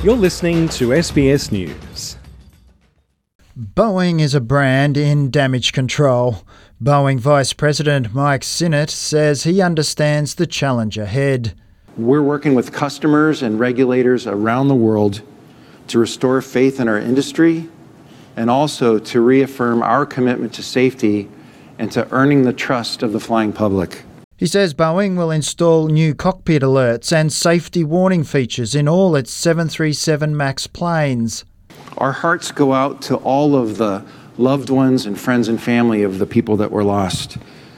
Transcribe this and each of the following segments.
You're listening to SBS News. Boeing is a brand in damage control. Boeing Vice President Mike Sinnott says he understands the challenge ahead. We're working with customers and regulators around the world to restore faith in our industry and also to reaffirm our commitment to safety and to earning the trust of the flying public. He says Boeing will install new cockpit alerts and safety warning features in all its 737 MAX planes. Our hearts go out to all of the loved ones and friends and family of the people that were lost.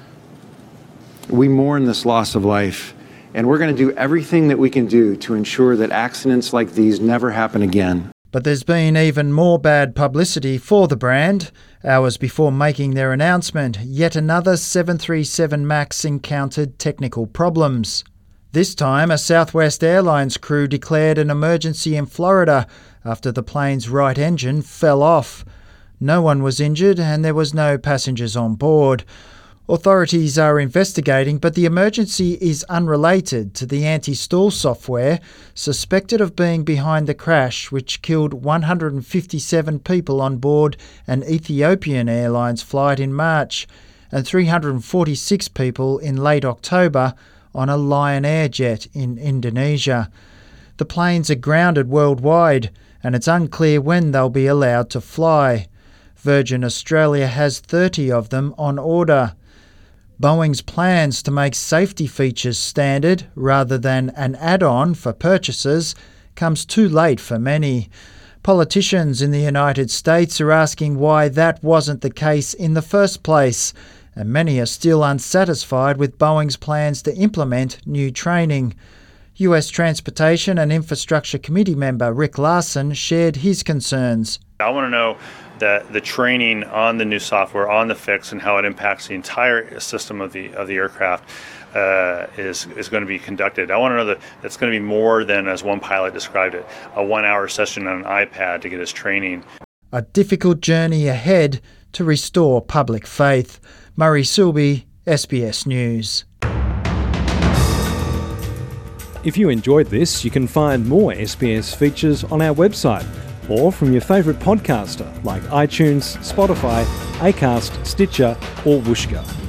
We mourn this loss of life, and we're going to do everything that we can do to ensure that accidents like these never happen again. But there's been even more bad publicity for the brand. Hours before making their announcement, yet another 737 MAX encountered technical problems. This time, a Southwest Airlines crew declared an emergency in Florida after the plane's right engine fell off. No one was injured and there was no passengers on board. Authorities are investigating, but the emergency is unrelated to the anti-stall software suspected of being behind the crash, which killed 157 people on board an Ethiopian Airlines flight in March and 346 people in late October on a Lion Air jet in Indonesia. The planes are grounded worldwide, and it's unclear when they'll be allowed to fly. Virgin Australia has 30 of them on order. Boeing's plans to make safety features standard rather than an add-on for purchasers comes too late for many. Politicians in the United States are asking why that wasn't the case in the first place, and many are still unsatisfied with Boeing's plans to implement new training. US Transportation and Infrastructure Committee member Rick Larson shared his concerns. I want to know that the training on the new software, on the fix, and how it impacts the entire system of the aircraft is going to be conducted. I want to know that it's going to be more than, as one pilot described it, a 1-hour session on an iPad to get his training. A difficult journey ahead to restore public faith. Murray Silby, SBS News. If you enjoyed this, you can find more SBS features on our website or from your favourite podcaster like iTunes, Spotify, Acast, Stitcher or Whooshkaa.